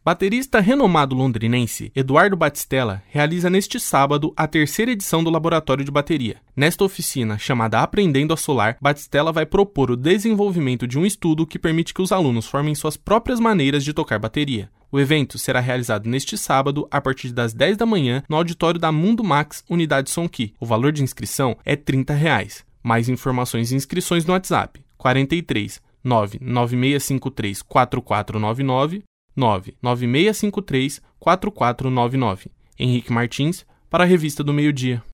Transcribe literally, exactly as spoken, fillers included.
Baterista renomado londrinense Eduardo Batistella realiza neste sábado a terceira edição do Laboratório de Bateria. Nesta oficina, chamada Aprendendo a Solar, Batistella vai propor o desenvolvimento de um estudo que permite que os alunos formem suas próprias maneiras de tocar bateria. O evento será realizado neste sábado, a partir das dez da manhã, no auditório da Mundo Max, Unidade Sonqui. O valor de inscrição é trinta reais. Mais informações e inscrições no WhatsApp quarenta e três, nove nove seis cinco três, quatro quatro nove nove, nove nove seis cinco três, quatro quatro nove nove. Henrique Martins, para a Revista do Meio Dia.